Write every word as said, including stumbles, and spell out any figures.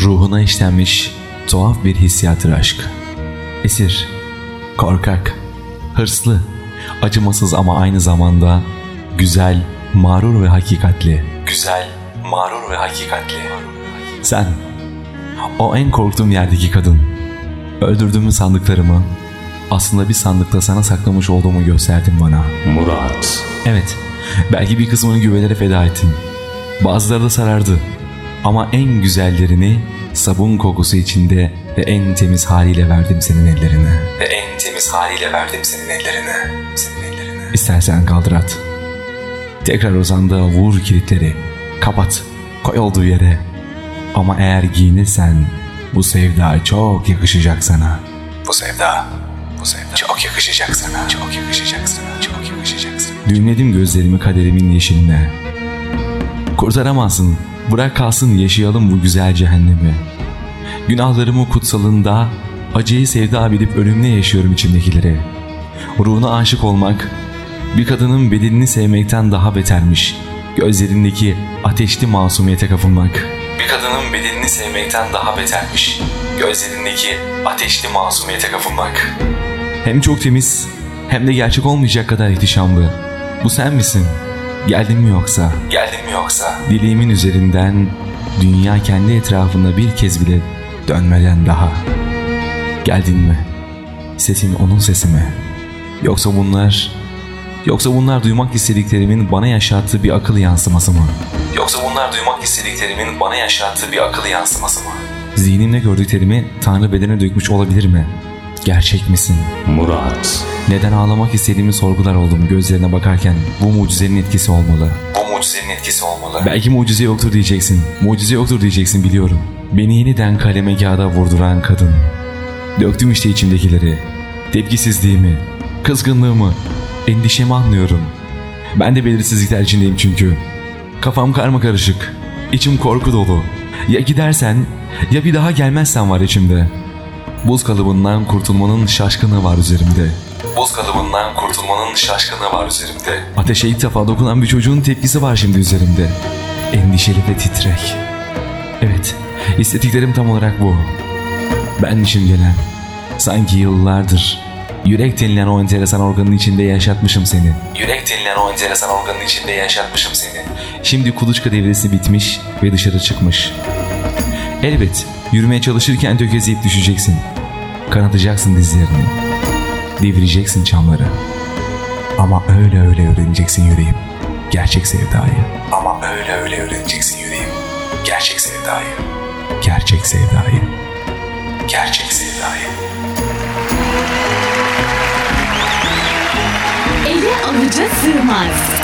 ruhuna işlenmiş tuhaf bir hissiyattır aşk. Esir, korkak, hırslı, acımasız ama aynı zamanda güzel, mağrur ve hakikatli. Güzel, mağrur ve hakikatli. Sen, o en korktuğum yerdeki kadın. Öldürdüğümü sandıklarımı aslında bir sandıkta sana saklamış olduğumu gösterdin bana. Murat. Evet, belki bir kısmını güvelere feda ettin. Bazıları da sarardı. Ama en güzellerini sabun kokusu içinde ve en temiz haliyle verdim senin ellerine. Ve en temiz haliyle verdim senin ellerine. Senin ellerine. İstersen kaldır at. Tekrar o sandığa vur kilitleri. Kapat. Koy olduğu yere. Ama eğer giyinirsen bu sevda çok yakışacak sana. Bu sevda. Bu sevda çok yakışacak sana. Çok yakışacak sana. Çok yakışacak sana. Düğümledim gözlerimi kaderimin yeşiline. Kurtaramazsın. Bırak kalsın, yaşayalım bu güzel cehennemi. Günahlarımı kutsalında acıyı sevda bilip ölümle yaşıyorum içimdekileri. Ruhuna aşık olmak bir kadının bedenini sevmekten daha betermiş. Gözlerindeki ateşli masumiyete kapılmak bir kadının bedenini sevmekten daha betermiş. Gözlerindeki ateşli masumiyete kapılmak. Hem çok temiz hem de gerçek olmayacak kadar ihtişamlı. Bu sen misin? Geldin mi yoksa? Geldin mi yoksa? Dileğimin üzerinden dünya kendi etrafında bir kez bile dönmeden daha. Geldin mi? Sesin onun sesi mi? Yoksa bunlar... Yoksa bunlar duymak istediklerimin bana yaşattığı bir akıl yansıması mı? Yoksa bunlar duymak istediklerimin bana yaşattığı bir akıl yansıması mı? Zihnimde gördüklerimi Tanrı bedene dökmüş olabilir mi? Gerçek misin? Murat. Neden ağlamak istediğimi sorgular oldum gözlerine bakarken. Bu mucizenin etkisi olmalı. Bu mucizenin etkisi olmalı. Belki mucize yoktur diyeceksin. Mucize yoktur diyeceksin, biliyorum. Beni yeniden kaleme kağıda vurduran kadın. Döktüm işte içimdekileri. Tepkisizliğimi, kızgınlığımı, endişemi anlıyorum. Ben de belirsizlikler içindeyim çünkü. Kafam karmakarışık. İçim korku dolu. Ya gidersen ya bir daha gelmezsen var içimde. Buz kalıbından kurtulmanın şaşkınlığı var üzerimde. Buz kalıbından kurtulmanın şaşkınlığı var üzerimde. Ateşe ilk defa dokunan bir çocuğun tepkisi var şimdi üzerimde. Endişeli ve titrek. Evet, istediklerim tam olarak bu. Benmişim gelen. Sanki yıllardır yürek denilen o enteresan organın içinde yaşatmışım seni. Yürek denilen o enteresan organın içinde yaşatmışım seni. Şimdi kuluçka devresi bitmiş ve dışarı çıkmış. Elbet yürümeye çalışırken tökezleyip düşeceksin. Kanatacaksın dizlerini. Devireceksin çamları. Ama öyle öyle öğreneceksin yüreğim gerçek sevdayı. Ama öyle öyle öğreneceksin yüreğim gerçek sevdayı. Gerçek sevdayı. Gerçek sevdayı. Ele avuca sığmaz.